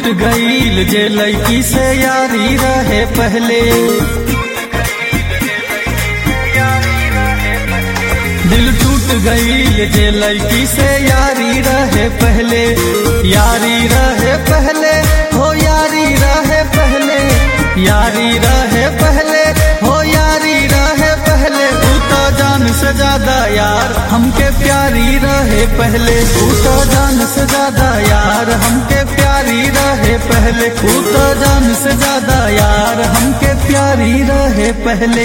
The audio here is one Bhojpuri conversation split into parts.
गईल जे लड़की से यारी रहे पहले, दिल टूट गईल जे लड़की से यारी रहे पहले, यारी रहे पहले हो यारी रहे पहले, यारी रहे पहले हो यारी रहे पहले। तू तो जान से ज्यादा यार हमके प्यारी रहे पहले, तू तो जान से ज्यादा यार हमके प्यारी रहे पहले, तू तो जान से ज्यादा यार हमके प्यारी रहे पहले।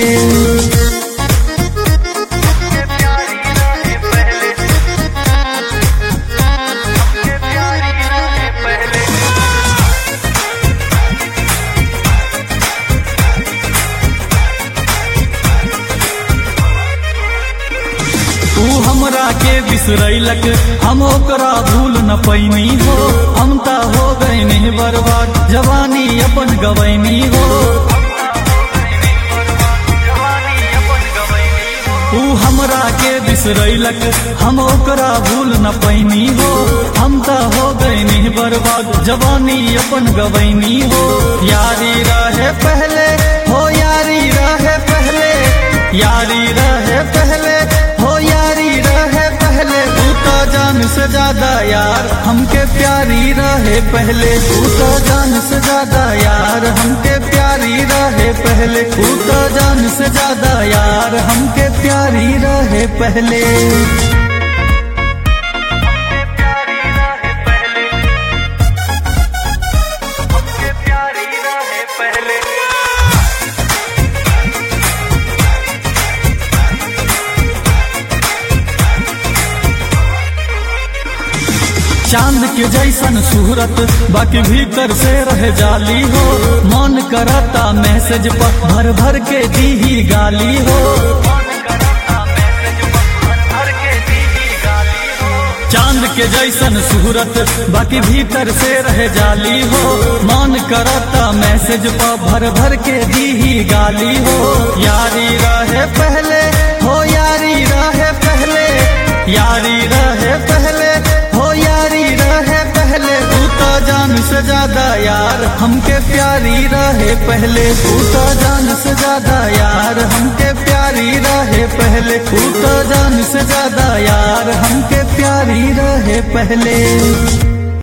तू हमरा के बिसरैलक हम ओकरा भूल न पैनी हो, हम ता हो गईनी बर्बाद जवानी अपन गवैनी हो। तू हमरा के बिसरैलक हम ओकरा भूल न पैनी हो, हम ता हो गईनी बर्बाद जवानी अपन गवैनी हो। यारी रहे पहले हो यारी रहे पहले, यारी रहे पहले हो यारी रहे पहले। तू तो जान से ज्यादा यार हमके प्यारी रहे पहले, तू तो जान से ज्यादा यार हमके प्यारी रहे पहले, तू तो जान से ज्यादा यार हमके प्यारी रहे पहले। चांद के जैसन सूरत बाकी भीतर से रह जाली हो, मन करता मैसेज पर भर भर के दी गाली हो। चांद के जैसन सूरत बाकी भीतर से रह जाली हो, मन करता मैसेज पर भर भर के दी गाली हो। यारी रहे पहले हो यारी रहे पहले, यारी रहे पहले हो यारी रहे पहले। तू तो जान से ज्यादा यार हमके प्यारी रहे पहले, तू तो जान से ज्यादा यार हमके प्यारी रहे पहले, तू तो जान से ज्यादा यार हमके प्यारी रहे पहले।